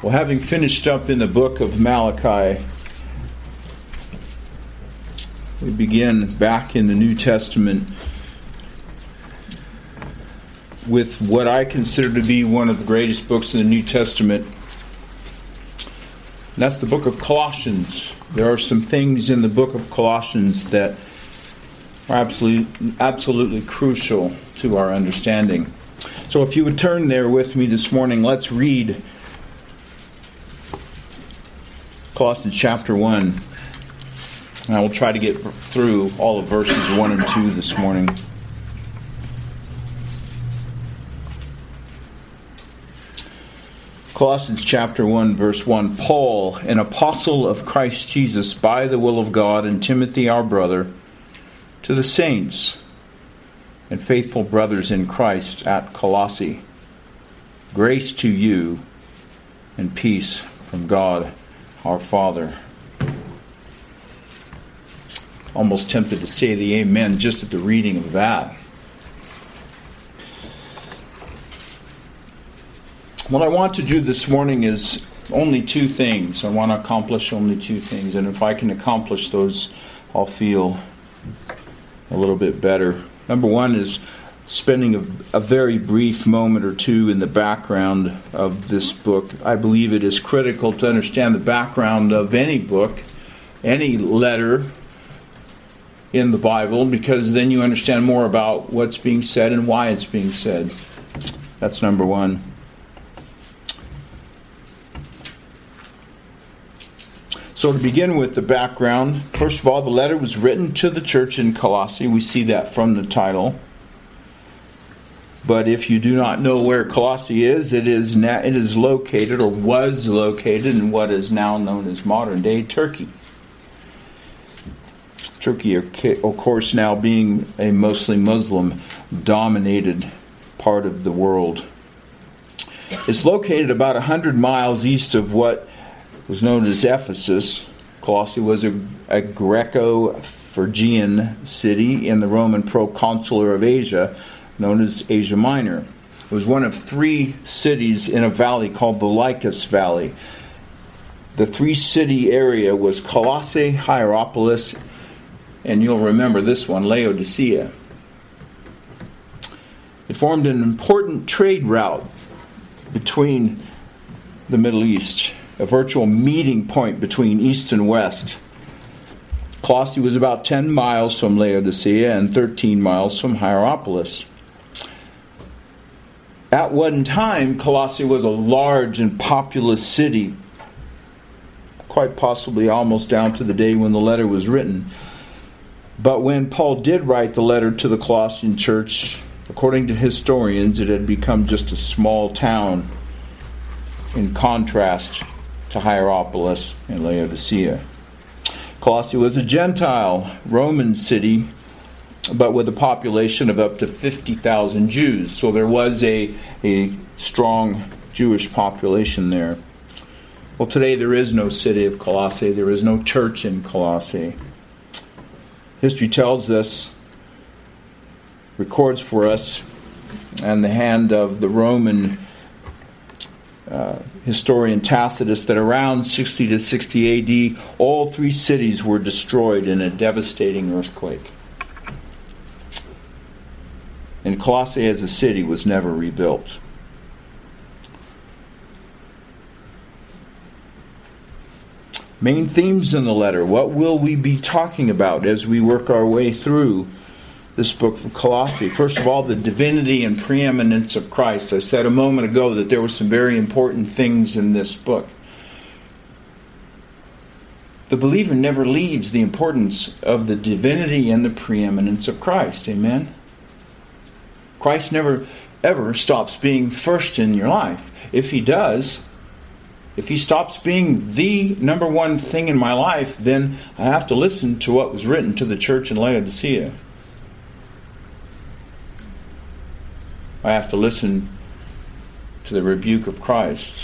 Well, having finished up in the book of Malachi, we begin back in the New Testament with what I consider to be one of the greatest books in the New Testament. And that's the book of Colossians. There are some things in the book of Colossians that are absolutely crucial to our understanding. So if you would turn there with me this morning, let's read Colossians chapter 1. And I will try to get through all of verses 1 and 2 this morning. Colossians chapter 1, verse 1. Paul, an apostle of Christ Jesus, by the will of God, and Timothy our brother, to the saints and faithful brothers in Christ at Colossae, grace to you and peace from God our Father. Almost tempted to say the amen just at the reading of that. What I want to do this morning is only two things. I want to accomplish only two things. And if I can accomplish those, I'll feel a little bit better. Number one is spending a very brief moment or two in the background of this book. I believe it is critical to understand the background of any book, any letter in the Bible, because then you understand more about what's being said and why it's being said. That's number one. So to begin with the background, first of all, the letter was written to the church in Colossae. We see that from the title. But if you do not know where Colossae is, it is located or was located in what is now known as modern-day Turkey. Turkey, of course, now being a mostly Muslim-dominated part of the world. It's located about 100 miles east of what was known as Ephesus. Colossae was a Greco-Phrygian city in the Roman proconsular of Asia, known as Asia Minor. It was one of three cities in a valley called the Lycus Valley. The three-city area was Colossae, Hierapolis, and you'll remember this one, Laodicea. It formed an important trade route between the Middle East, a virtual meeting point between East and West. Colossae was about 10 miles from Laodicea and 13 miles from Hierapolis. At one time, Colossae was a large and populous city, quite possibly almost down to the day when the letter was written. But when Paul did write the letter to the Colossian church, according to historians, it had become just a small town in contrast to Hierapolis and Laodicea. Colossae was a Gentile Roman city, but with a population of up to 50,000 Jews. So there was a strong Jewish population there. Well, today there is no city of Colossae. There is no church in Colossae. History tells us, records for us, and the hand of the Roman historian Tacitus, that around 60 to 60 AD, all three cities were destroyed in a devastating earthquake. And Colossae as a city was never rebuilt. Main themes in the letter. What will we be talking about as we work our way through this book of Colossae? First of all, the divinity and preeminence of Christ. I said a moment ago that there were some very important things in this book. The believer never leaves the importance of the divinity and the preeminence of Christ. Amen? Christ never, ever stops being first in your life. If He does, if He stops being the number one thing in my life, then I have to listen to what was written to the church in Laodicea. I have to listen to the rebuke of Christ.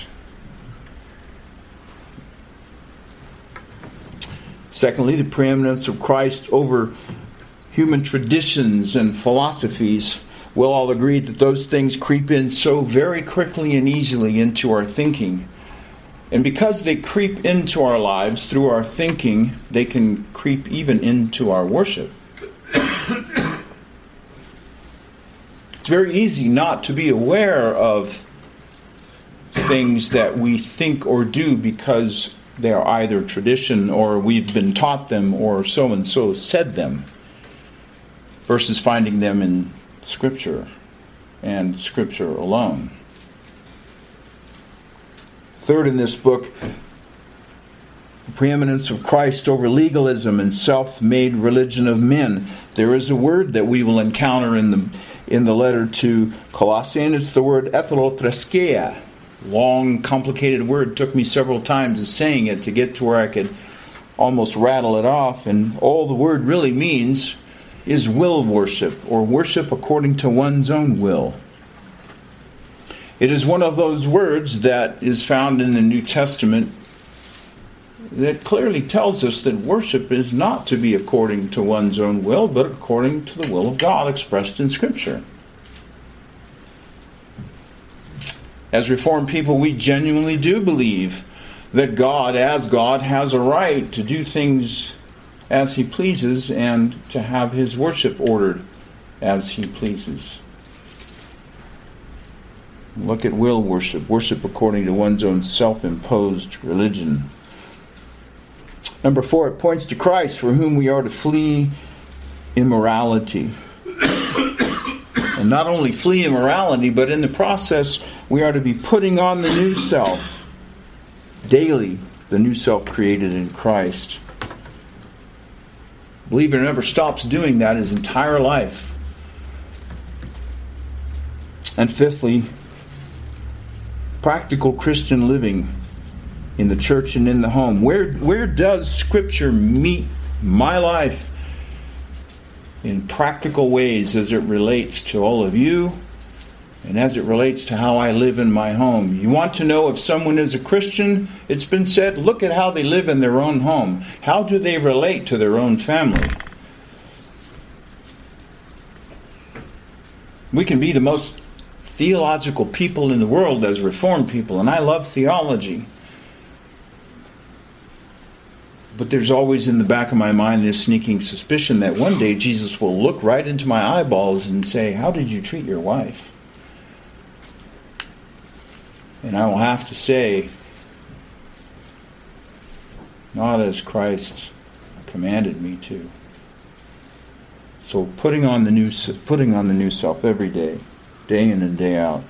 Secondly, the preeminence of Christ over human traditions and philosophies. We'll all agree that those things creep in so very quickly and easily into our thinking. And because they creep into our lives through our thinking, they can creep even into our worship. It's very easy not to be aware of things that we think or do because they are either tradition or we've been taught them or so-and-so said them, versus finding them in Scripture and Scripture alone. Third, in this book, the preeminence of Christ over legalism and self-made religion of men. There is a word that we will encounter in the letter to Colossians. It's the word ethnothreskeia. Long, complicated word. Took me several times saying it to get to where I could almost rattle it off. And all the word really means is will worship, or worship according to one's own will. It is one of those words that is found in the New Testament that clearly tells us that worship is not to be according to one's own will, but according to the will of God expressed in Scripture. As Reformed people, we genuinely do believe that God, as God, has a right to do things as He pleases and to have His worship ordered as He pleases. Look at will worship. Worship according to one's own self-imposed religion. Number 4, it points to Christ, for whom we are to flee immorality. And not only flee immorality, but in the process, we are to be putting on the new self. Daily, the new self created in Christ. The believer never stops doing that his entire life. And fifthly, practical Christian living in the church and in the home. Where does Scripture meet my life in practical ways as it relates to all of you and as it relates to how I live in my home? You want to know if someone is a Christian? It's been said, look at how they live in their own home. How do they relate to their own family? We can be the most theological people in the world as Reformed people, and I love theology. But there's always in the back of my mind this sneaking suspicion that one day Jesus will look right into my eyeballs and say, how did you treat your wife? And I will have to say, not as Christ commanded me to. So putting on the new self every day, day in and day out.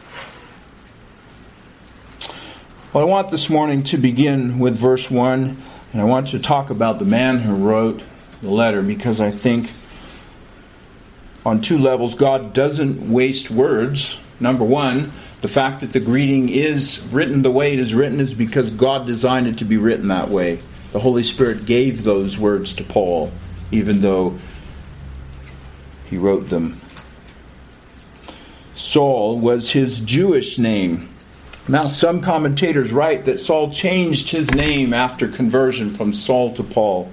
Well, I want this morning to begin with verse 1. And I want to talk about the man who wrote the letter, because I think on two levels God doesn't waste words. Number one, the fact that the greeting is written the way it is written is because God designed it to be written that way. The Holy Spirit gave those words to Paul, even though he wrote them. Saul was his Jewish name. Now, some commentators write that Saul changed his name after conversion from Saul to Paul.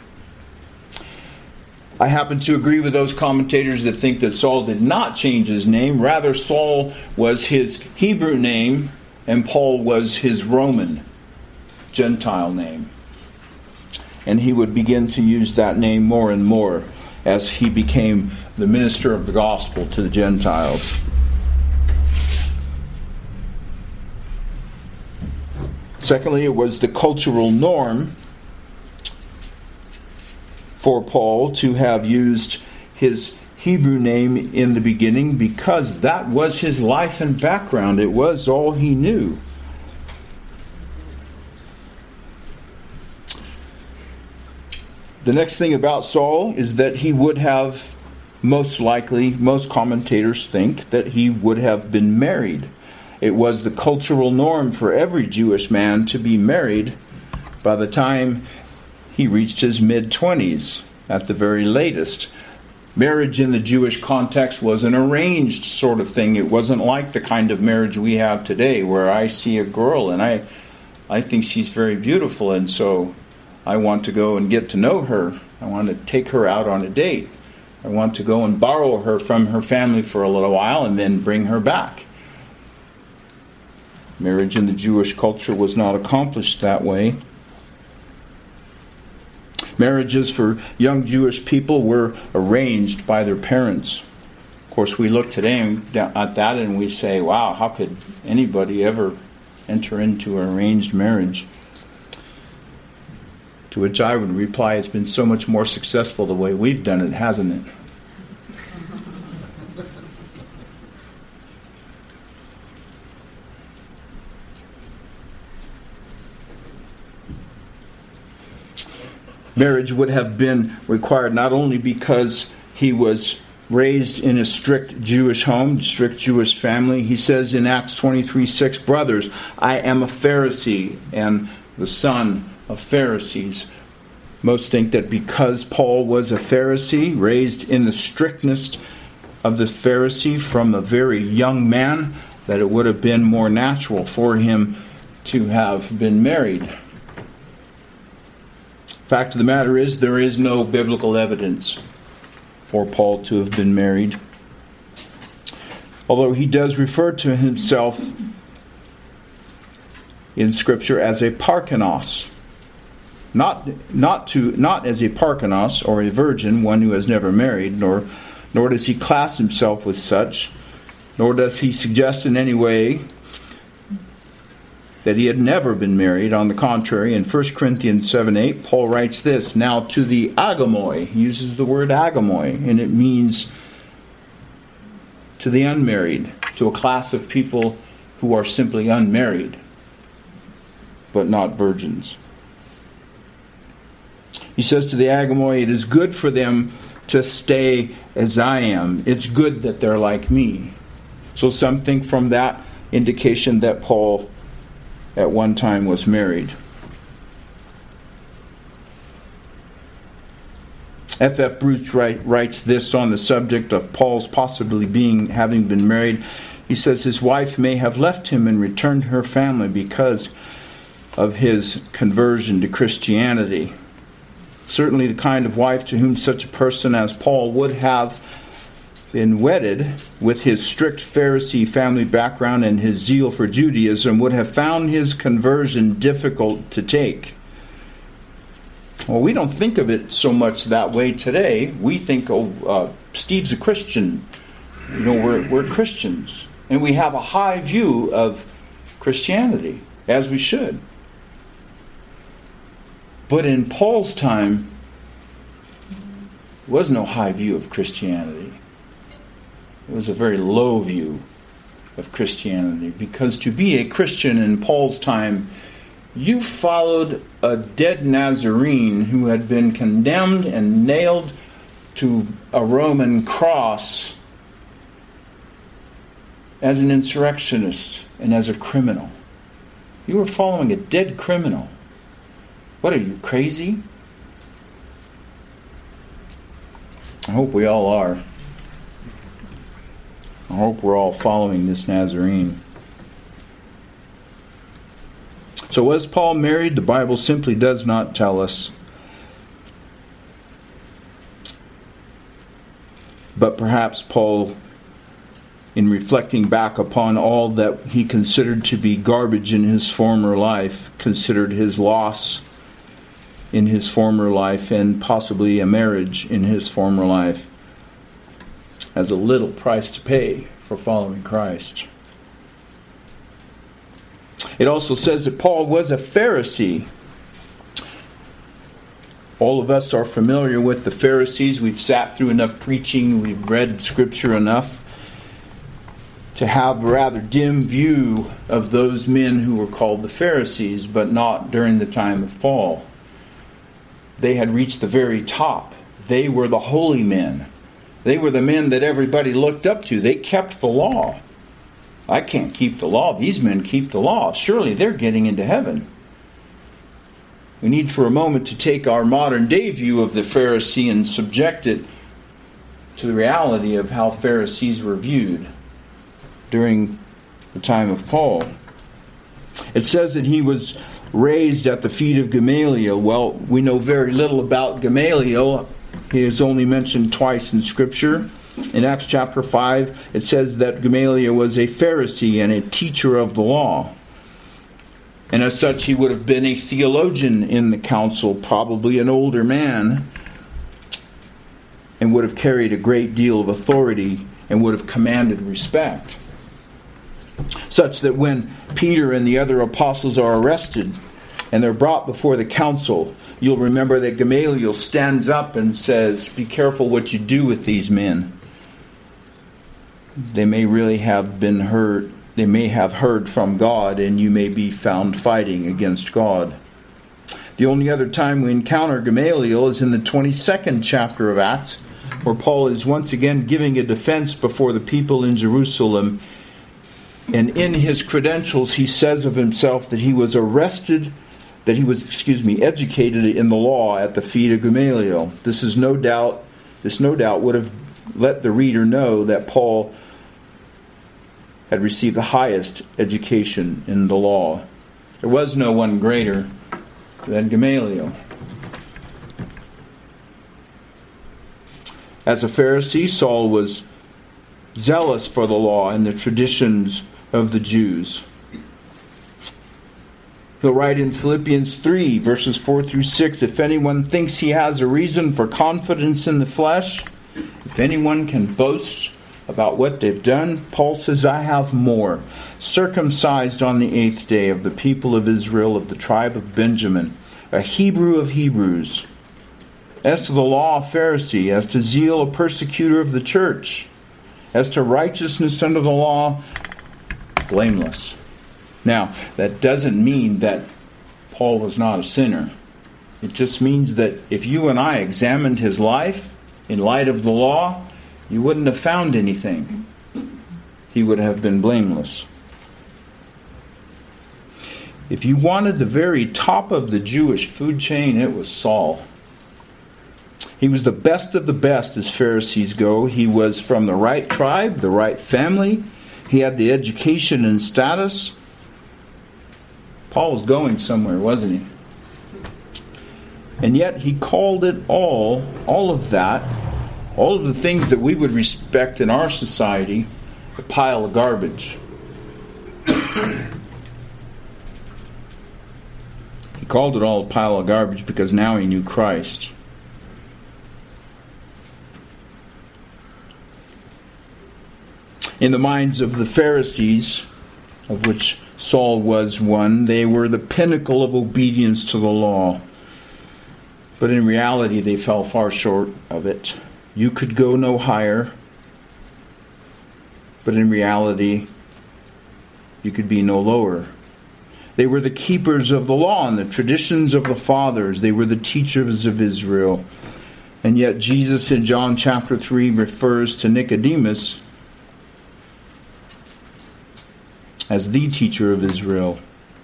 I happen to agree with those commentators that think that Saul did not change his name. Rather, Saul was his Hebrew name and Paul was his Roman, Gentile name. And he would begin to use that name more and more as he became the minister of the gospel to the Gentiles. Secondly, it was the cultural norm for Paul to have used his Hebrew name in the beginning because that was his life and background. It was all he knew. The next thing about Saul is that he would have, most likely, most commentators think, that he would have been married. It was the cultural norm for every Jewish man to be married by the time he reached his mid-20s, at the very latest. Marriage in the Jewish context was an arranged sort of thing. It wasn't like the kind of marriage we have today, where I see a girl and I think she's very beautiful, and so I want to go and get to know her. I want to take her out on a date. I want to go and borrow her from her family for a little while and then bring her back. Marriage in the Jewish culture was not accomplished that way. Marriages for young Jewish people were arranged by their parents. Of course, we look today at that and we say, wow, how could anybody ever enter into an arranged marriage? To which I would reply, it's been so much more successful the way we've done it, hasn't it? Marriage would have been required not only because he was raised in a strict Jewish home, strict Jewish family. He says in Acts 23:6, brothers, I am a Pharisee and the son of Pharisees. Most think that because Paul was a Pharisee, raised in the strictness of the Pharisee from a very young man, that it would have been more natural for him to have been married. Fact of the matter is, there is no biblical evidence for Paul to have been married. Although he does refer to himself in Scripture as a parkenos. Not as a parkenos or a virgin, one who has never married, nor does he class himself with such, nor does he suggest in any way that he had never been married. On the contrary, in 1 Corinthians 7:8, Paul writes this, now to the agamoi, he uses the word agamoi, and it means to the unmarried, to a class of people who are simply unmarried, but not virgins. He says to the agamoi, it is good for them to stay as I am. It's good that they're like me. So some think from that indication that Paul at one time was married. F.F. Bruce writes this on the subject of Paul's possibly having been married. He says his wife may have left him and returned to her family because of his conversion to Christianity. Certainly the kind of wife to whom such a person as Paul would have been wedded, with his strict Pharisee family background and his zeal for Judaism, would have found his conversion difficult to take. Well, we don't think of it so much that way today. We think, Steve's a Christian. We're Christians. And we have a high view of Christianity, as we should. But in Paul's time, there was no high view of Christianity. It was a very low view of Christianity. Because to be a Christian in Paul's time, you followed a dead Nazarene who had been condemned and nailed to a Roman cross as an insurrectionist and as a criminal. You were following a dead criminal. What are you, crazy? I hope we all are. I hope we're all following this Nazarene. So was Paul married? The Bible simply does not tell us. But perhaps Paul, in reflecting back upon all that he considered to be garbage in his former life, considered his loss in his former life and possibly a marriage in his former life as a little price to pay for following Christ. It also says that Paul was a Pharisee. All of us are familiar with the Pharisees. We've sat through enough preaching, we've read Scripture enough to have a rather dim view of those men who were called the Pharisees, but not during the time of Paul. They had reached the very top. They were the holy men. They were the men that everybody looked up to. They kept the law. I can't keep the law. These men keep the law. Surely they're getting into heaven. We need for a moment to take our modern day view of the Pharisee and subject it to the reality of how Pharisees were viewed during the time of Paul. It says that he was raised at the feet of Gamaliel. Well, we know very little about Gamaliel. He is only mentioned twice in Scripture. In Acts chapter 5, it says that Gamaliel was a Pharisee and a teacher of the law. And as such, he would have been a theologian in the council, probably an older man, and would have carried a great deal of authority and would have commanded respect. Such that when Peter and the other apostles are arrested and they're brought before the council, you'll remember that Gamaliel stands up and says, "Be careful what you do with these men. They may really have been heard. They may have heard from God, and you may be found fighting against God." The only other time we encounter Gamaliel is in the 22nd chapter of Acts, where Paul is once again giving a defense before the people in Jerusalem. And in his credentials, he says of himself that he was educated in the law at the feet of Gamaliel. This no doubt would have let the reader know that Paul had received the highest education in the law. There was no one greater than Gamaliel. As a Pharisee, Saul was zealous for the law and the traditions of the Jews. He'll write in Philippians 3, verses 4 through 6, "If anyone thinks he has a reason for confidence in the flesh, if anyone can boast about what they've done," Paul says, "I have more. Circumcised on the 8th day, of the people of Israel, of the tribe of Benjamin, a Hebrew of Hebrews. As to the law, a Pharisee. As to zeal, a persecutor of the church. As to righteousness under the law, blameless." Now, that doesn't mean that Paul was not a sinner. It just means that if you and I examined his life in light of the law, you wouldn't have found anything. He would have been blameless. If you wanted the very top of the Jewish food chain, it was Saul. He was the best of the best as Pharisees go. He was from the right tribe, the right family. He had the education and status. Paul was going somewhere, wasn't he? And yet he called it all of that, all of the things that we would respect in our society, a pile of garbage. He called it all a pile of garbage because now he knew Christ. In the minds of the Pharisees, of which Saul was one, they were the pinnacle of obedience to the law. But in reality, they fell far short of it. You could go no higher, but in reality, you could be no lower. They were the keepers of the law and the traditions of the fathers. They were the teachers of Israel. And yet Jesus in John chapter 3 refers to Nicodemus as the teacher of Israel,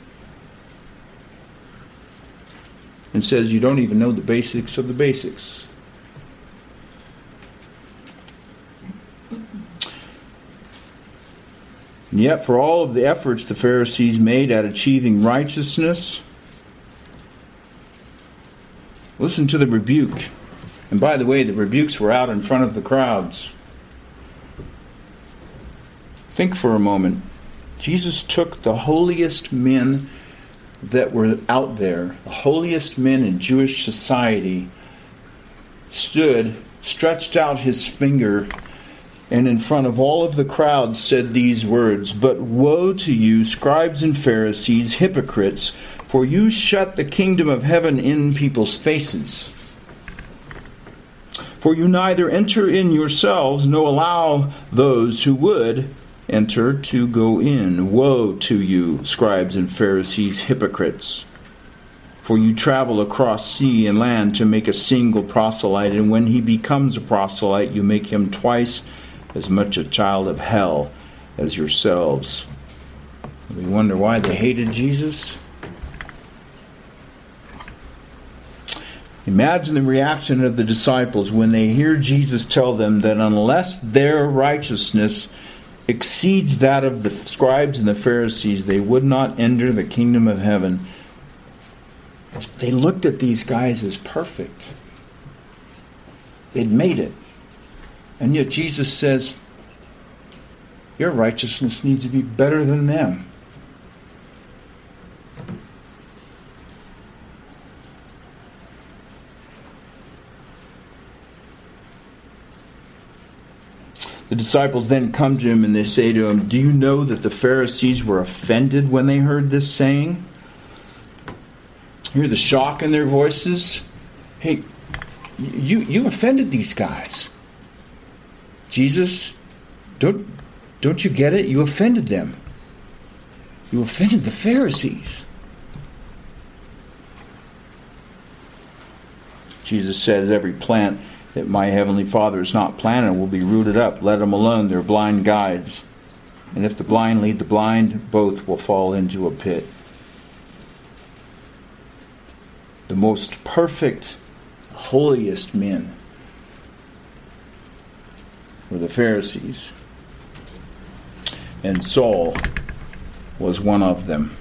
and says you don't even know the basics of the basics. And yet, for all of the efforts the Pharisees made at achieving righteousness, listen to the rebuke. And by the way, the rebukes were out in front of the crowds. Think for a moment. Jesus took the holiest men that were out there, the holiest men in Jewish society, stood, stretched out his finger, and in front of all of the crowd said these words, "But woe to you, scribes and Pharisees, hypocrites, for you shut the kingdom of heaven in people's faces. For you neither enter in yourselves, nor allow those who would enter to go in. Woe to you, scribes and Pharisees, hypocrites! For you travel across sea and land to make a single proselyte, and when he becomes a proselyte, you make him twice as much a child of hell as yourselves." We wonder why they hated Jesus. Imagine the reaction of the disciples when they hear Jesus tell them that unless their righteousness exceeds that of the scribes and the Pharisees, they would not enter the kingdom of heaven. They looked at these guys as perfect. They'd made it. And yet Jesus says, your righteousness needs to be better than them. The disciples then come to him and they say to him, "Do you know that the Pharisees were offended when they heard this saying?" Hear the shock in their voices. Hey, you offended these guys. Jesus, don't you get it? You offended them. You offended the Pharisees. Jesus says, "Every plant that my heavenly Father has not planted will be rooted up. Let them alone. They're blind guides. And if the blind lead the blind, both will fall into a pit." The most perfect, holiest men were the Pharisees. And Saul was one of them.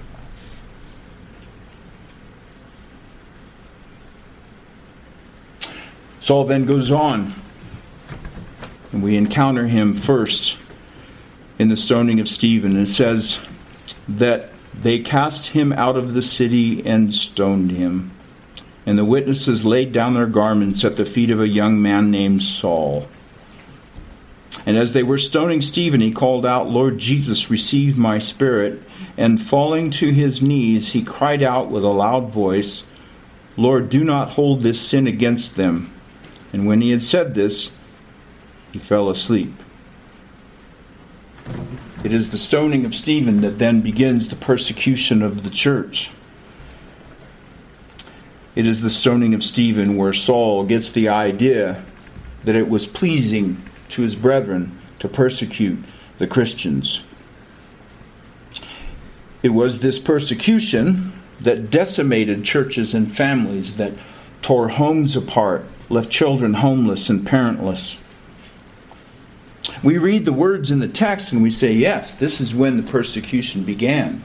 Saul then goes on, and we encounter him first in the stoning of Stephen. It says that they cast him out of the city and stoned him. And the witnesses laid down their garments at the feet of a young man named Saul. And as they were stoning Stephen, he called out, "Lord Jesus, receive my spirit." And falling to his knees, he cried out with a loud voice, "Lord, do not hold this sin against them." And when he had said this, he fell asleep. It is the stoning of Stephen that then begins the persecution of the church. It is the stoning of Stephen where Saul gets the idea that it was pleasing to his brethren to persecute the Christians. It was this persecution that decimated churches and families, that tore homes apart, left children homeless and parentless. We read the words in the text and we say, yes, this is when the persecution began.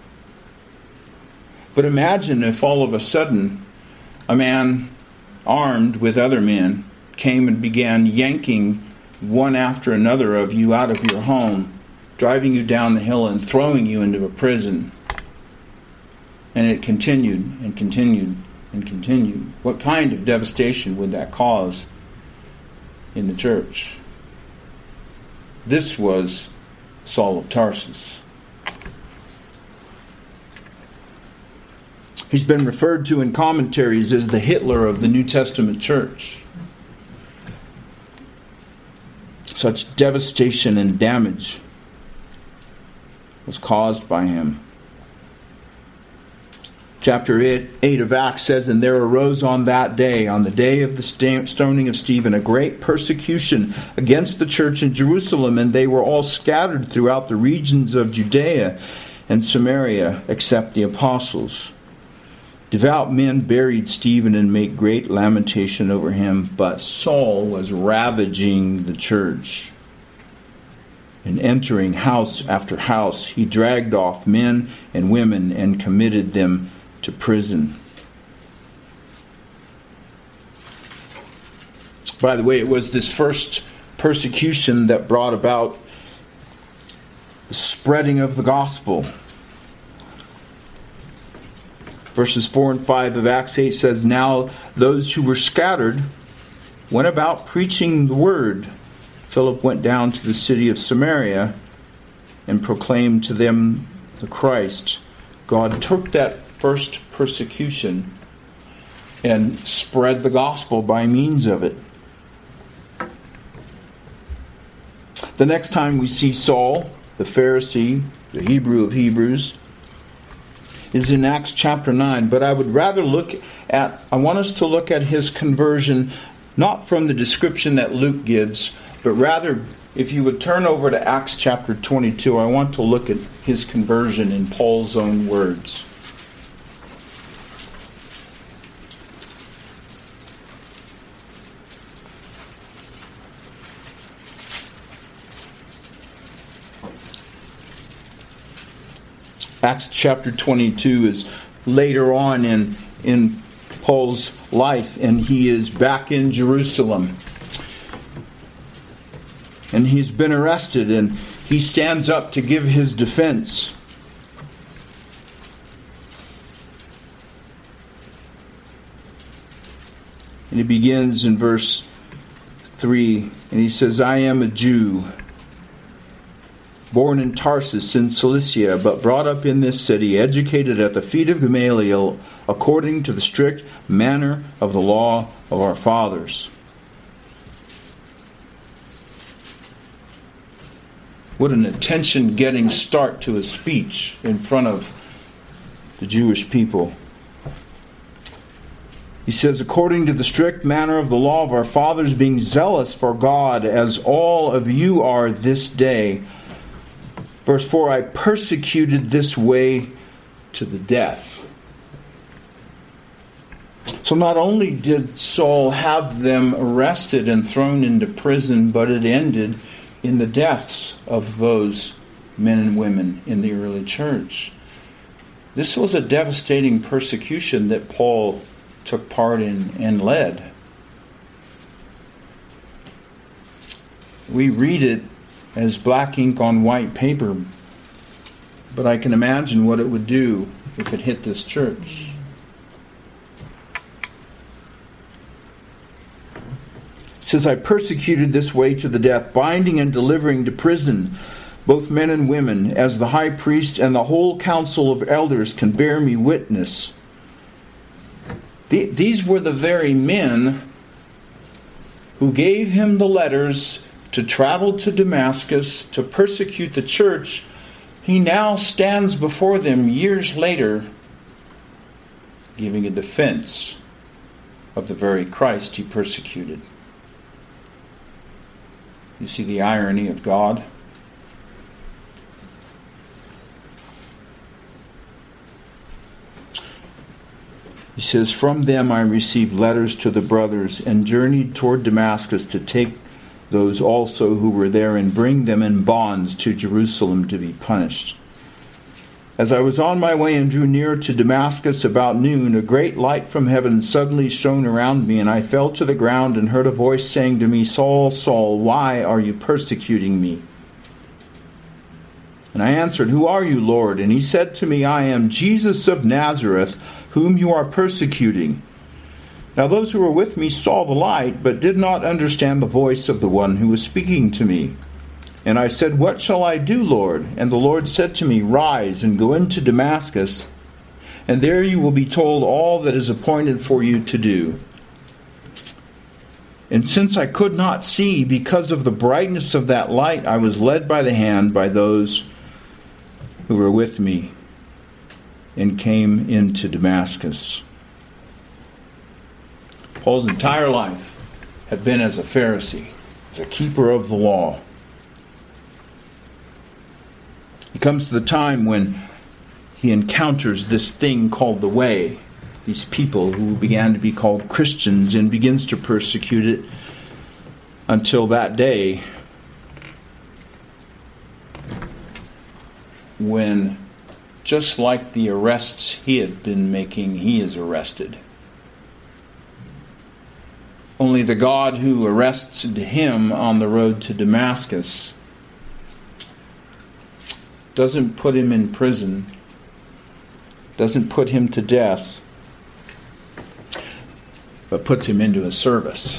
But imagine if all of a sudden a man armed with other men came and began yanking one after another of you out of your home, driving you down the hill and throwing you into a prison. And it continued and continued and continued. What kind of devastation would that cause in the church? This was Saul of Tarsus. He's been referred to in commentaries as the Hitler of the New Testament church. Such devastation and damage was caused by him. Chapter 8 of Acts says, "And there arose on that day, on the day of the stoning of Stephen, a great persecution against the church in Jerusalem, and they were all scattered throughout the regions of Judea and Samaria, except the apostles. Devout men buried Stephen and made great lamentation over him, but Saul was ravaging the church. And entering house after house, he dragged off men and women and committed them to prison." By the way, it was this first persecution that brought about the spreading of the gospel. Verses 4 and 5 of Acts 8 says, "Now those who were scattered went about preaching the word. Philip went down to the city of Samaria and proclaimed to them the Christ." God took that first persecution and spread the gospel by means of it. The next time we see Saul, the Pharisee, the Hebrew of Hebrews, is in Acts chapter 9. But I would rather I want us to look at his conversion, not from the description that Luke gives, but rather, if you would turn over to Acts chapter 22, I want to look at his conversion in Paul's own words. Acts chapter 22 is later on in Paul's life, and he is back in Jerusalem. And he's been arrested, and he stands up to give his defense. And he begins in verse 3, and he says, I am a Jew, born in Tarsus in Cilicia, but brought up in this city, educated at the feet of Gamaliel, according to the strict manner of the law of our fathers. What an attention-getting start to his speech in front of the Jewish people. He says, according to the strict manner of the law of our fathers, being zealous for God, as all of you are this day. Verse 4, I persecuted this way to the death. So not only did Saul have them arrested and thrown into prison, but it ended in the deaths of those men and women in the early church. This was a devastating persecution that Paul took part in and led. We read it as black ink on white paper, but I can imagine what it would do if it hit this church. It says, I persecuted this way to the death, binding and delivering to prison both men and women, as the high priest and the whole council of elders can bear me witness. These were the very men who gave him the letters to travel to Damascus to persecute the church. He now stands before them years later, giving a defense of the very Christ he persecuted. You see the irony of God? He says, from them I received letters to the brothers and journeyed toward Damascus to take those also who were there and bring them in bonds to Jerusalem to be punished. As I was on my way and drew near to Damascus about noon, a great light from heaven suddenly shone around me, and I fell to the ground and heard a voice saying to me, Saul, Saul, why are you persecuting me? And I answered, Who are you, Lord? And he said to me, I am Jesus of Nazareth, whom you are persecuting. Now those who were with me saw the light, but did not understand the voice of the one who was speaking to me. And I said, What shall I do, Lord? And the Lord said to me, Rise and go into Damascus, and there you will be told all that is appointed for you to do. And since I could not see because of the brightness of that light, I was led by the hand by those who were with me and came into Damascus. Paul's entire life had been as a Pharisee, as a keeper of the law. He comes to the time when he encounters this thing called the Way, these people who began to be called Christians, and begins to persecute it until that day when, just like the arrests he had been making, he is arrested. Only the God who arrested him on the road to Damascus doesn't put him in prison, doesn't put him to death, but puts him into a service.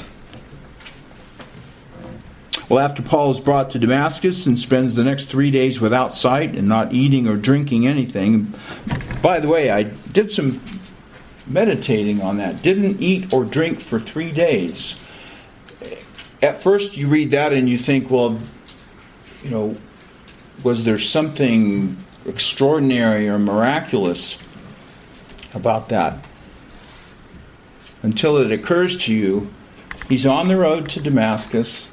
Well, after Paul is brought to Damascus and spends the next 3 days without sight and not eating or drinking anything. By the way, I did some meditating on that. Didn't eat or drink for 3 days. At first you read that and you think, well, was there something extraordinary or miraculous about that? Until it occurs to you, he's on the road to Damascus.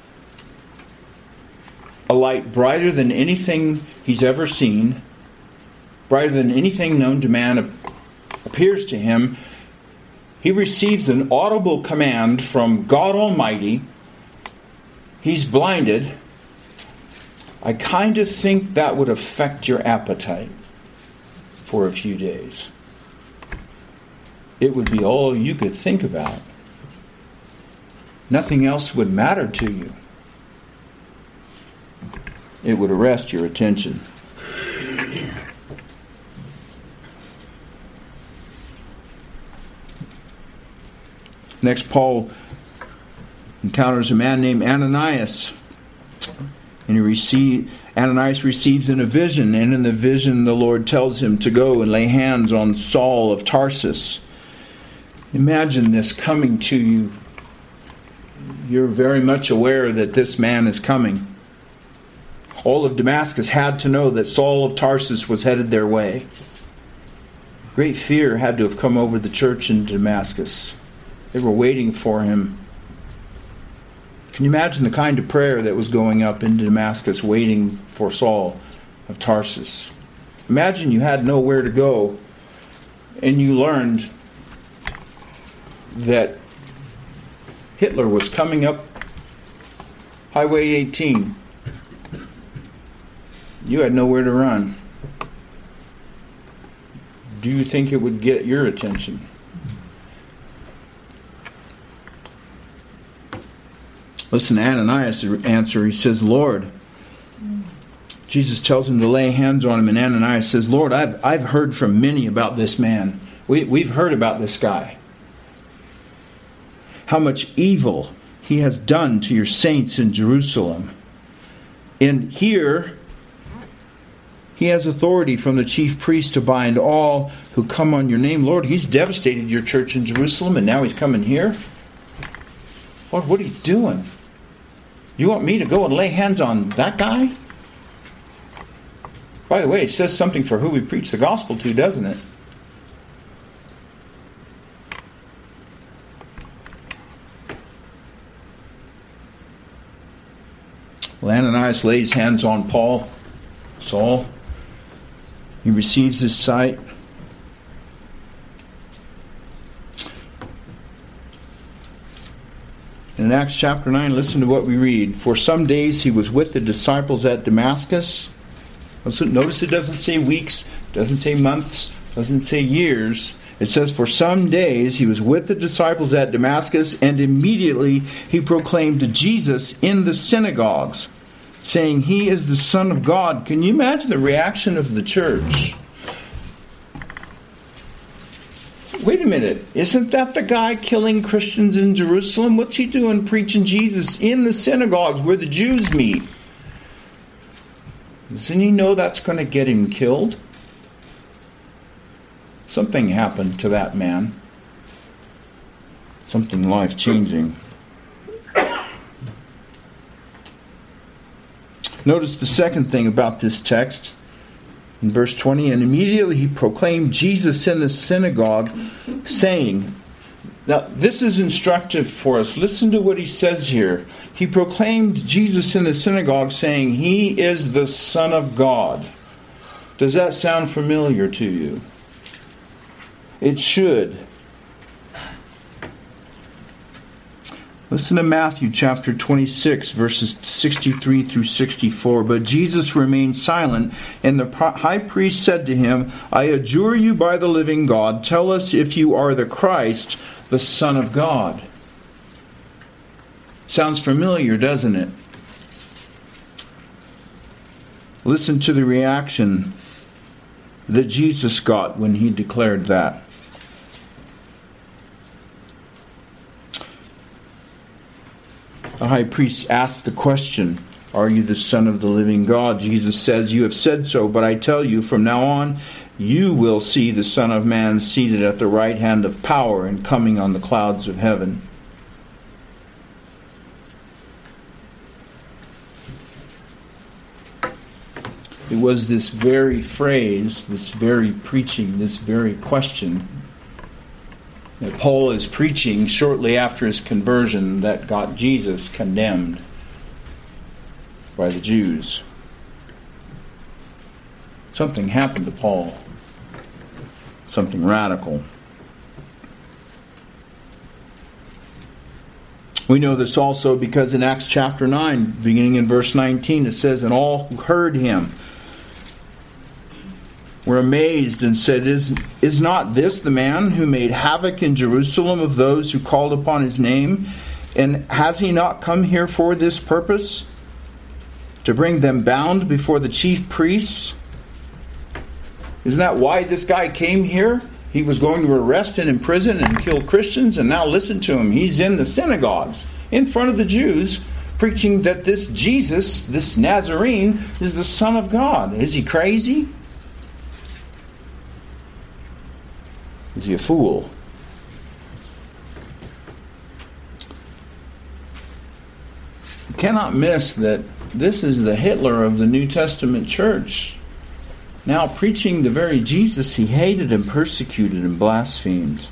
A light brighter than anything he's ever seen, brighter than anything known to man, appears to him. He receives an audible command from God Almighty. He's blinded. I kind of think that would affect your appetite for a few days. It would be all you could think about. Nothing else would matter to you. It would arrest your attention. Next, Paul, in encounters a man named Ananias. And Ananias receives in a vision, and in the vision the Lord tells him to go and lay hands on Saul of Tarsus. Imagine this coming to you. You're very much aware that this man is coming. All of Damascus had to know that Saul of Tarsus was headed their way. Great fear had to have come over the church in Damascus. They were waiting for him. Can you imagine the kind of prayer that was going up in Damascus waiting for Saul of Tarsus? Imagine you had nowhere to go and you learned that Hitler was coming up Highway 18. You had nowhere to run. Do you think it would get your attention? Listen to Ananias' answer. He says, Lord. Jesus tells him to lay hands on him, and Ananias says, Lord, I've heard from many about this man. We've heard about this guy. How much evil he has done to your saints in Jerusalem. And here, he has authority from the chief priest to bind all who come on your name. Lord, he's devastated your church in Jerusalem, and now he's coming here? Lord, what are you doing? You want me to go and lay hands on that guy? By the way, it says something for who we preach the gospel to, doesn't it? Well, Ananias lays hands on Saul. He receives his sight. In Acts chapter 9, listen to what we read. For some days he was with the disciples at Damascus. Notice it doesn't say weeks, doesn't say months, doesn't say years. It says, for some days he was with the disciples at Damascus, and immediately he proclaimed Jesus in the synagogues, saying, he is the Son of God. Can you imagine the reaction of the church? Wait a minute, isn't that the guy killing Christians in Jerusalem? What's he doing preaching Jesus in the synagogues where the Jews meet? Doesn't he know that's going to get him killed? Something happened to that man. Something life-changing. Notice the second thing about this text. In verse 20, and immediately he proclaimed Jesus in the synagogue, saying, now this is instructive for us. Listen to what he says here. He proclaimed Jesus in the synagogue, saying, he is the Son of God. Does that sound familiar to you? It should. Listen to Matthew chapter 26, verses 63 through 64. But Jesus remained silent, and the high priest said to him, I adjure you by the living God, tell us if you are the Christ, the Son of God. Sounds familiar, doesn't it? Listen to the reaction that Jesus got when he declared that. The high priest asked the question, are you the Son of the living God? Jesus says, you have said so, but I tell you, from now on, you will see the Son of Man seated at the right hand of power and coming on the clouds of heaven. It was this very phrase, this very preaching, this very question that Paul is preaching shortly after his conversion that got Jesus condemned by the Jews. Something happened to Paul. Something radical. We know this also because in Acts chapter 9, beginning in verse 19, it says, and all who heard him were amazed and said, Is not this the man who made havoc in Jerusalem of those who called upon his name? And has he not come here for this purpose? To bring them bound before the chief priests? Isn't that why this guy came here? He was going to arrest and imprison and kill Christians, and now listen to him. He's in the synagogues. in front of the Jews, preaching that this Jesus, this Nazarene, is the Son of God. Is he crazy? Is he a fool? You cannot miss that this is the Hitler of the New Testament church, now preaching the very Jesus he hated and persecuted and blasphemed.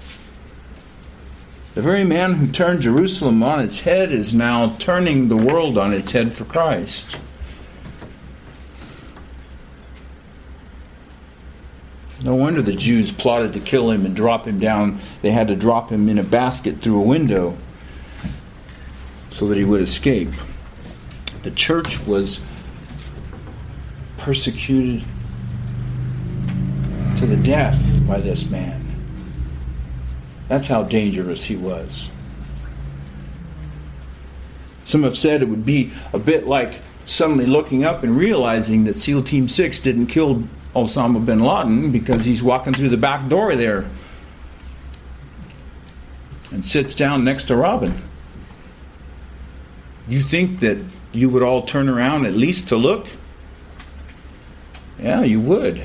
The very man who turned Jerusalem on its head is now turning the world on its head for Christ. No wonder the Jews plotted to kill him and drop him down. They had to drop him in a basket through a window so that he would escape. The church was persecuted to the death by this man. That's how dangerous he was. Some have said it would be a bit like suddenly looking up and realizing that SEAL Team 6 didn't kill Osama bin Laden because he's walking through the back door there and sits down next to Robin. You think that you would all turn around at least to look? Yeah, you would.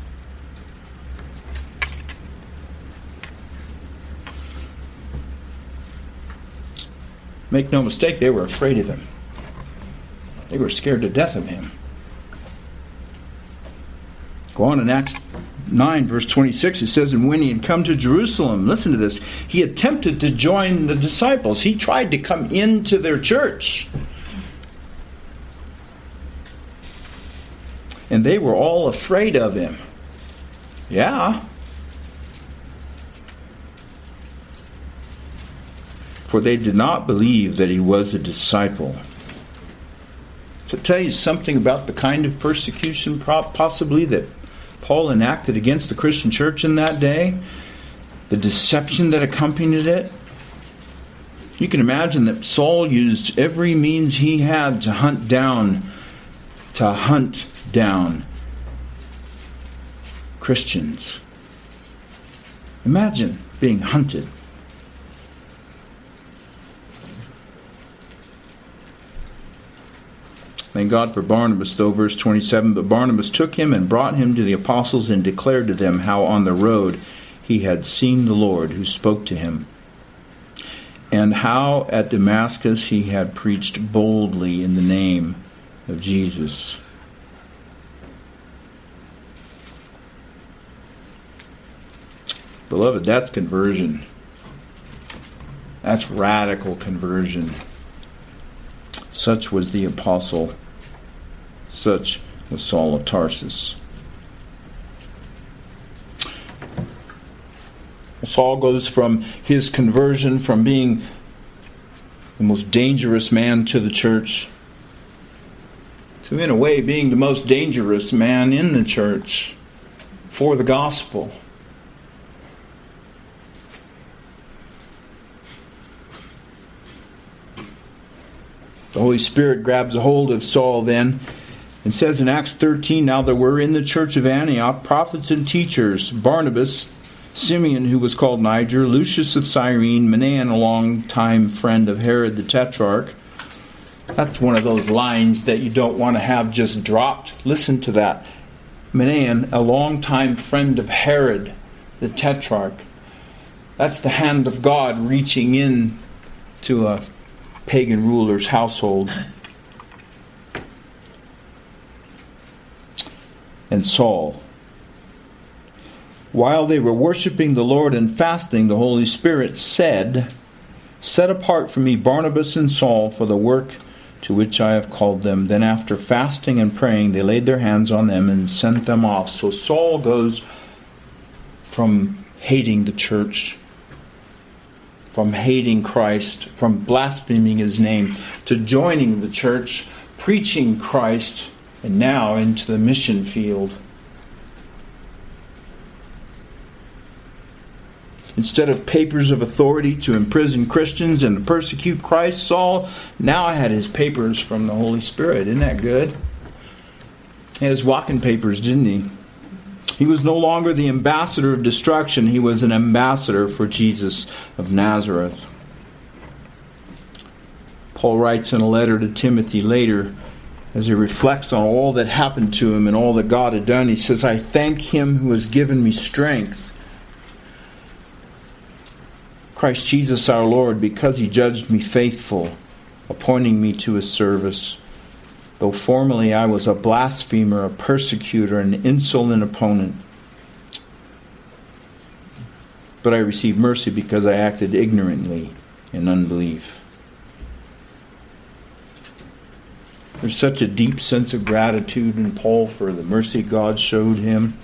Make no mistake, they were afraid of him. They were scared to death of him. Go on in Acts 9, verse 26, it says, and when he had come to Jerusalem, listen to this, he attempted to join the disciples. He tried to come into their church. And they were all afraid of him. Yeah. For they did not believe that he was a disciple. To tell you something about the kind of persecution possibly that Paul enacted against the Christian church in that day, the deception that accompanied it, you can imagine that Saul used every means he had to hunt down Christians. Imagine being hunted. Thank God for Barnabas, though, verse 27. But Barnabas took him and brought him to the apostles and declared to them how on the road he had seen the Lord who spoke to him, and how at Damascus he had preached boldly in the name of Jesus. Beloved, that's conversion. That's radical conversion. Such was the apostle. Such was Saul of Tarsus. Saul goes from his conversion, from being the most dangerous man to the church, to, in a way, being the most dangerous man in the church for the gospel. The Holy Spirit grabs a hold of Saul then and says in Acts 13, now there were in the church of Antioch prophets and teachers, Barnabas, Simeon, who was called Niger, Lucius of Cyrene, Manaen, a long-time friend of Herod the Tetrarch. That's one of those lines that you don't want to have just dropped. Listen to that. Manaen, a long-time friend of Herod the Tetrarch. That's the hand of God reaching in to a pagan ruler's household. And Saul. While they were worshiping the Lord and fasting, the Holy Spirit said, set apart for me Barnabas and Saul for the work to which I have called them. Then after fasting and praying, they laid their hands on them and sent them off. So Saul goes from hating the church, from hating Christ, from blaspheming his name, to joining the church, preaching Christ, and now into the mission field. Instead of papers of authority to imprison Christians and to persecute Christ, Saul now had his papers from the Holy Spirit. Isn't that good? He had his walking papers, didn't he? He was no longer the ambassador of destruction. He was an ambassador for Jesus of Nazareth. Paul writes in a letter to Timothy later, as he reflects on all that happened to him and all that God had done, he says, I thank Him who has given me strength, Christ Jesus our Lord, because He judged me faithful, appointing me to His service. Though formerly I was a blasphemer, a persecutor, an insolent opponent, but I received mercy because I acted ignorantly in unbelief. There's such a deep sense of gratitude in Paul for the mercy God showed him.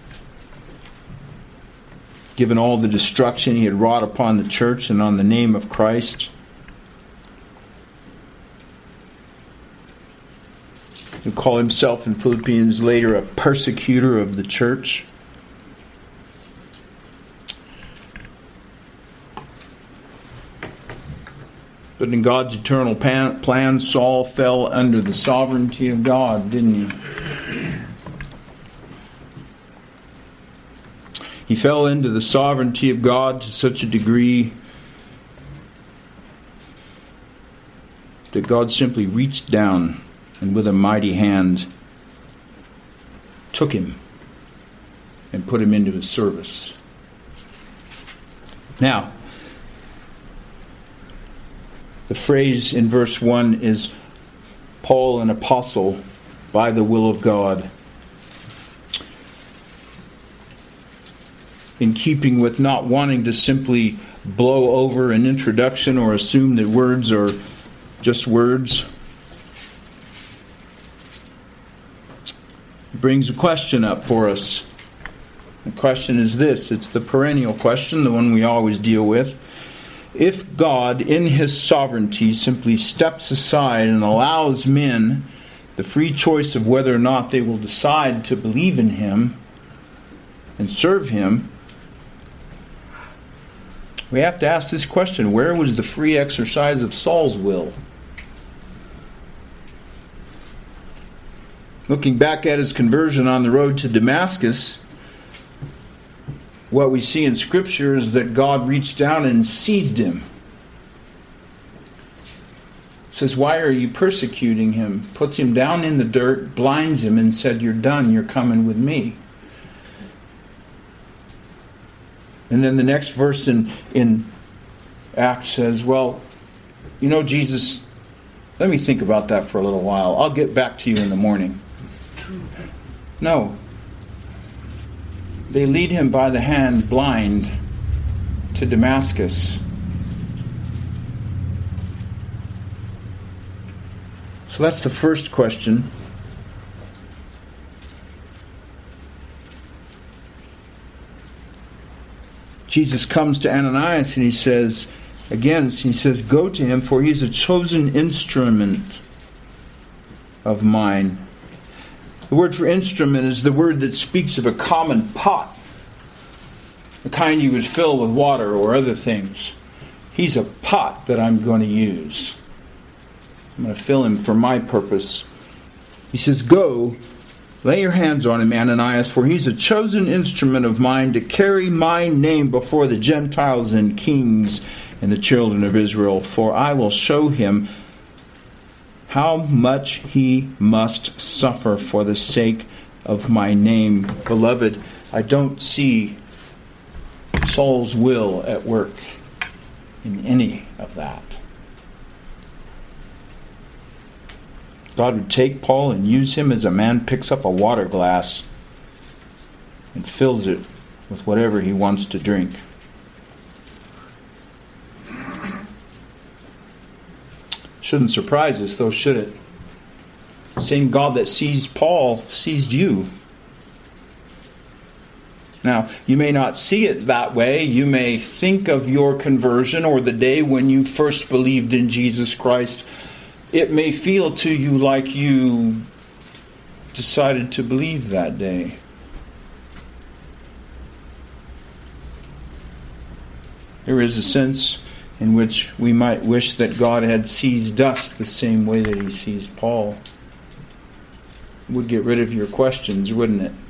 Given all the destruction he had wrought upon the church and on the name of Christ. He called himself in Philippians later a persecutor of the church. But in God's eternal plan, Saul fell under the sovereignty of God, didn't he? He fell into the sovereignty of God to such a degree that God simply reached down and with a mighty hand took him and put him into His service. Now, the phrase in verse 1 is Paul, an apostle by the will of God. In keeping with not wanting to simply blow over an introduction or assume that words are just words, it brings a question up for us. The question is this. It's the perennial question, the one we always deal with. If God, in His sovereignty, simply steps aside and allows men the free choice of whether or not they will decide to believe in Him and serve Him, we have to ask this question: where was the free exercise of Saul's will? Looking back at his conversion on the road to Damascus, what we see in Scripture is that God reached down and seized him. Says, why are you persecuting him? Puts him down in the dirt, blinds him, and said, you're done, you're coming with me. And then the next verse in Acts says, well, you know, Jesus, let me think about that for a little while. I'll get back to you in the morning. No. They lead him by the hand, blind, to Damascus. So that's the first question. Jesus comes to Ananias and he says, go to him, for he is a chosen instrument of mine. The word for instrument is the word that speaks of a common pot, the kind you would fill with water or other things. He's a pot that I'm going to use. I'm going to fill him for my purpose. He says, go, lay your hands on him, Ananias, for he's a chosen instrument of mine to carry my name before the Gentiles and kings and the children of Israel. For I will show him how much he must suffer for the sake of my name. Beloved, I don't see Saul's will at work in any of that. God would take Paul and use him as a man picks up a water glass and fills it with whatever he wants to drink. Shouldn't surprise us, though, should it? Same God that seized Paul seized you. Now, you may not see it that way. You may think of your conversion or the day when you first believed in Jesus Christ. It may feel to you like you decided to believe that day. There is a sense in which we might wish that God had seized us the same way that he seized Paul. It would get rid of your questions, wouldn't it?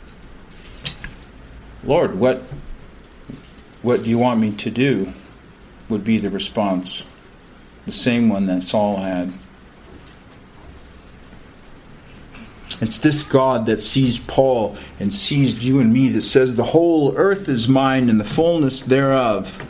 Lord, what do you want me to do? Would be the response. the same one that Saul had. It's this God that sees Paul and sees you and me that says the whole earth is mine and the fullness thereof.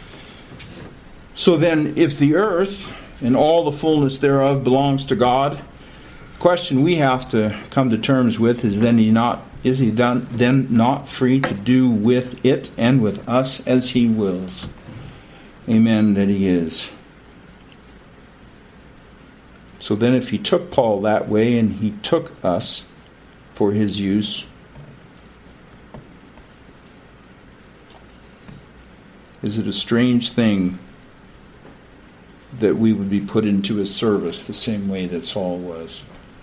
So then, if the earth and all the fullness thereof belongs to God, the question we have to come to terms with is then is he then not free to do with it and with us as he wills? Amen, that he is. So then if he took Paul that way and he took us for his use, is it a strange thing that we would be put into his service the same way that Saul was?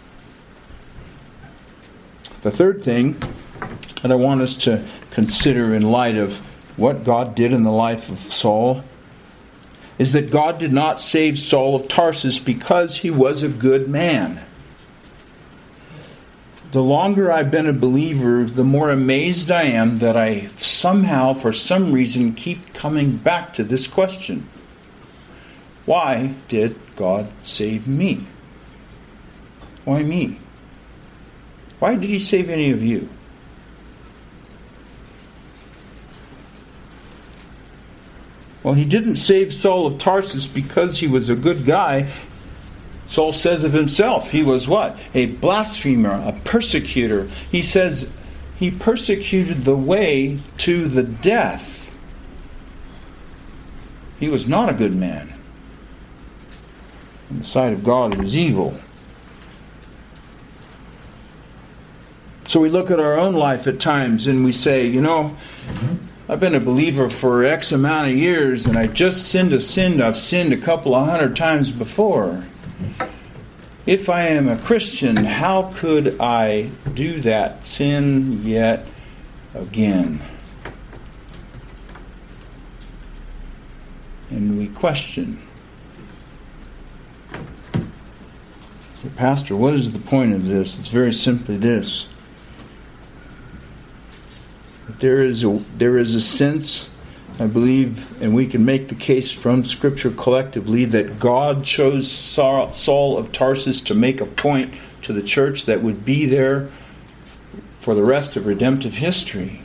The third thing that I want us to consider in light of what God did in the life of Saul is that God did not save Saul of Tarsus because he was a good man. The longer I've been a believer, the more amazed I am that I somehow, for some reason, keep coming back to this question. Why did God save me? Why me? Why did he save any of you? Well, he didn't save Saul of Tarsus because he was a good guy. Saul says of himself, he was what? A blasphemer, a persecutor. He says he persecuted the way to the death. He was not a good man. In the sight of God, he was evil. So we look at our own life at times and we say, I've been a believer for X amount of years and I just sinned a sin I've sinned a couple of 100 times before. If I am a Christian, how could I do that sin yet again? And we question. So, Pastor, what is the point of this? It's very simply this. There is a sense, I believe, and we can make the case from Scripture collectively, that God chose Saul of Tarsus to make a point to the church that would be there for the rest of redemptive history.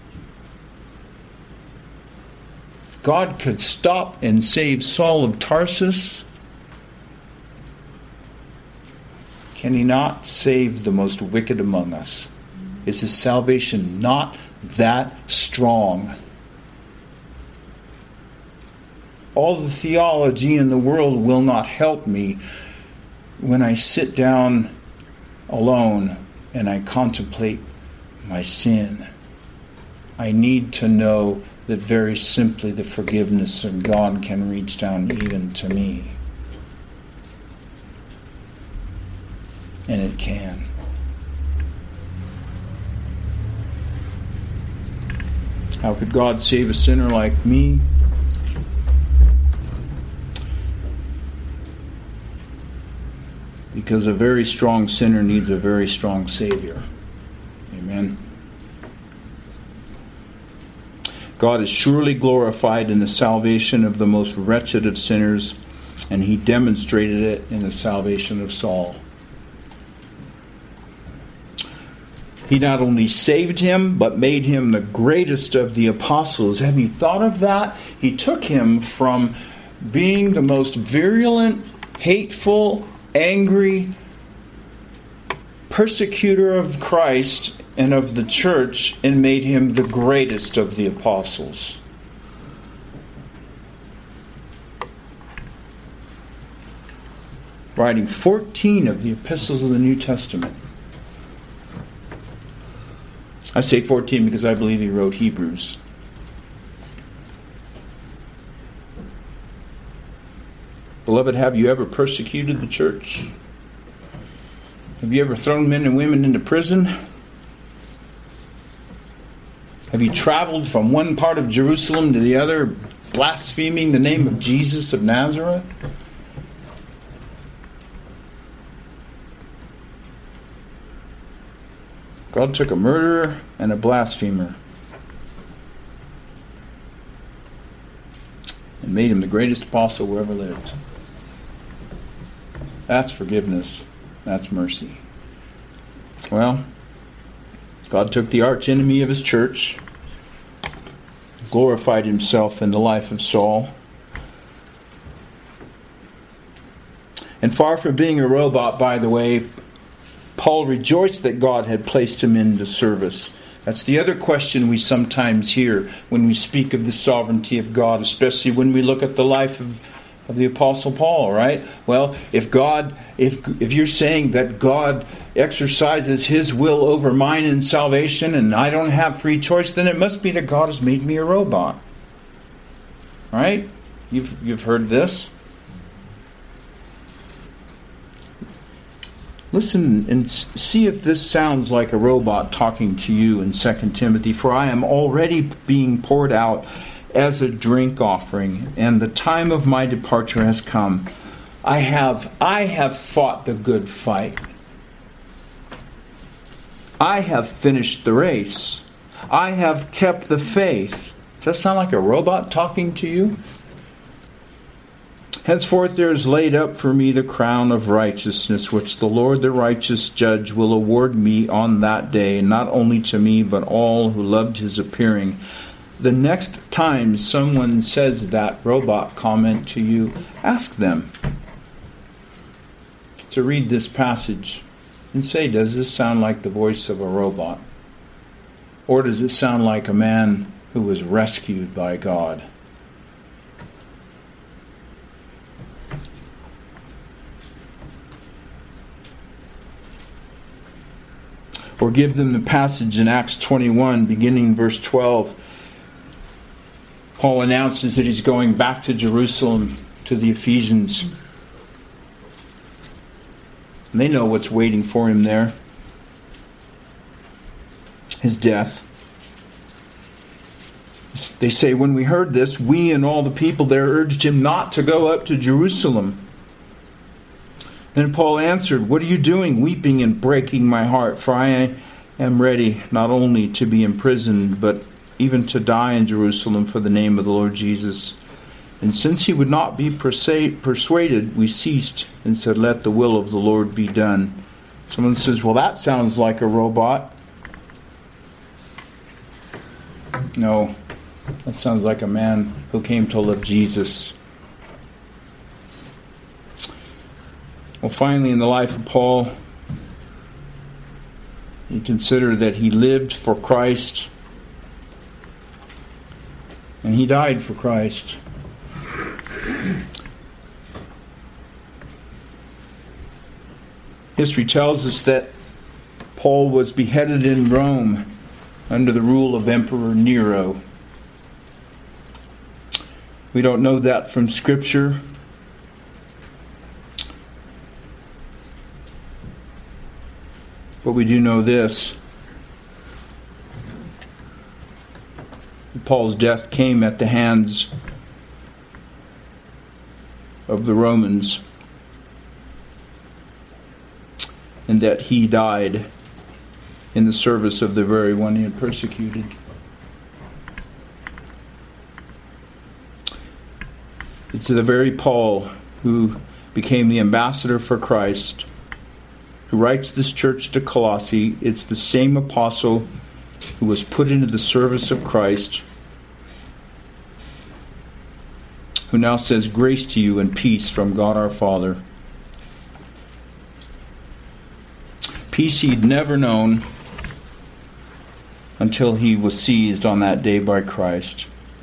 If God could stop and save Saul of Tarsus, can he not save the most wicked among us? Is his salvation not that strong? All the theology in the world will not help me when I sit down alone and I contemplate my sin. I need to know that very simply the forgiveness of God can reach down even to me. And it can. How could God save a sinner like me? Because a very strong sinner needs a very strong Savior. Amen. God is surely glorified in the salvation of the most wretched of sinners, and he demonstrated it in the salvation of Saul. He not only saved him, but made him the greatest of the apostles. Have you thought of that? He took him from being the most virulent, hateful, angry persecutor of Christ and of the church, and made him the greatest of the apostles. Writing 14 of the epistles of the New Testament. I say 14 because I believe he wrote Hebrews. Beloved, have you ever persecuted the church? Have you ever thrown men and women into prison? Have you traveled from one part of Jerusalem to the other, blaspheming the name of Jesus of Nazareth? God took a murderer and a blasphemer and made him the greatest apostle who ever lived. That's forgiveness. That's mercy. Well, God took the arch enemy of his church, glorified himself in the life of Saul. And far from being a robot, by the way, Paul rejoiced that God had placed him into service. That's the other question we sometimes hear when we speak of the sovereignty of God, especially when we look at the life of the Apostle Paul, right? Well, if you're saying that God exercises His will over mine in salvation and I don't have free choice, then it must be that God has made me a robot. Right? You've heard this. Listen and see if this sounds like a robot talking to you in 2 Timothy. For I am already being poured out as a drink offering, and the time of my departure has come. I have fought the good fight. I have finished the race. I have kept the faith. Does that sound like a robot talking to you? Henceforth there is laid up for me the crown of righteousness, which the Lord the righteous judge will award me on that day, not only to me, but all who loved His appearing. The next time someone says that robot comment to you, ask them to read this passage and say, does this sound like the voice of a robot? Or does it sound like a man who was rescued by God? Or give them the passage in Acts 21, beginning verse 12. Paul announces that he's going back to Jerusalem to the Ephesians. And they know what's waiting for him there. His death. They say, when we heard this, we and all the people there urged him not to go up to Jerusalem. Then Paul answered, what are you doing, weeping and breaking my heart? For I am ready not only to be imprisoned, but even to die in Jerusalem for the name of the Lord Jesus. And since he would not be persuaded, we ceased and said, let the will of the Lord be done. Someone says, well, that sounds like a robot. No, that sounds like a man who came to love Jesus. Well, finally, in the life of Paul, you consider that he lived for Christ and he died for Christ. History tells us that Paul was beheaded in Rome under the rule of Emperor Nero. We don't know that from Scripture. But we do know this. Paul's death came at the hands of the Romans, and that he died in the service of the very one he had persecuted. It's the very Paul who became the ambassador for Christ, who writes this church to Colossae. It's the same apostle who was put into the service of Christ, who now says, grace to you and peace from God our Father. Peace he'd never known until he was seized on that day by Christ.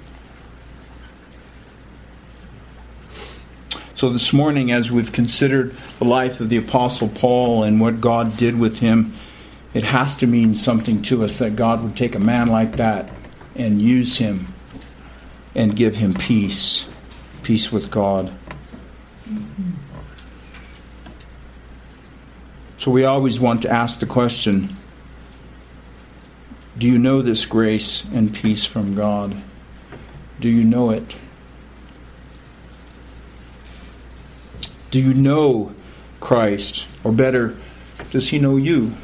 So this morning, as we've considered the life of the Apostle Paul and what God did with him, it has to mean something to us that God would take a man like that and use him and give him peace. Peace with God. So we always want to ask the question, do you know this grace and peace from God? Do you know it? Do you know Christ? Or better, does he know you?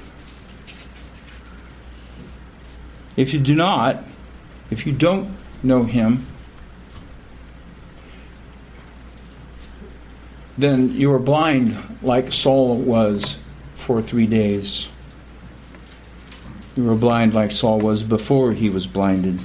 If you do not, if you don't know him, then you are blind like Saul was for 3 days. You were blind like Saul was before he was blinded.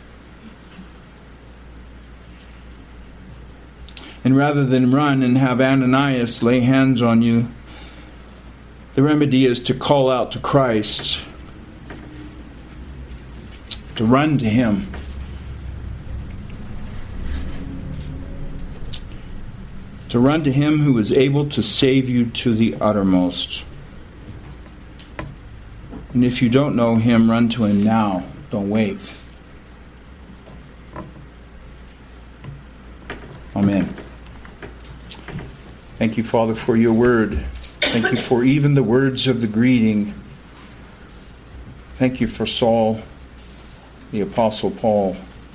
And rather than run and have Ananias lay hands on you, the remedy is to call out to Christ, to run to Him. To run to Him who is able to save you to the uttermost. And if you don't know Him, run to Him now. Don't wait. Amen. Thank you, Father, for your word. Thank you for even the words of the greeting. Thank you for Saul, the Apostle Paul.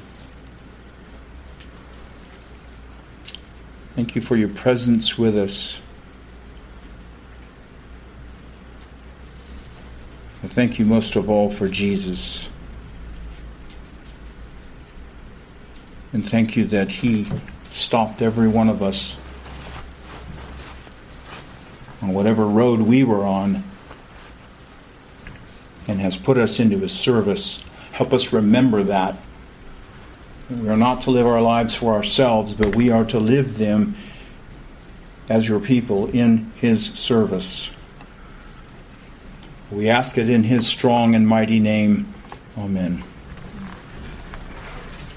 Thank you for your presence with us. And thank you most of all for Jesus. And thank you that He stopped every one of us on whatever road we were on and has put us into His service. Help us remember that. We are not to live our lives for ourselves, but we are to live them as your people in His service. We ask it in His strong and mighty name. Amen.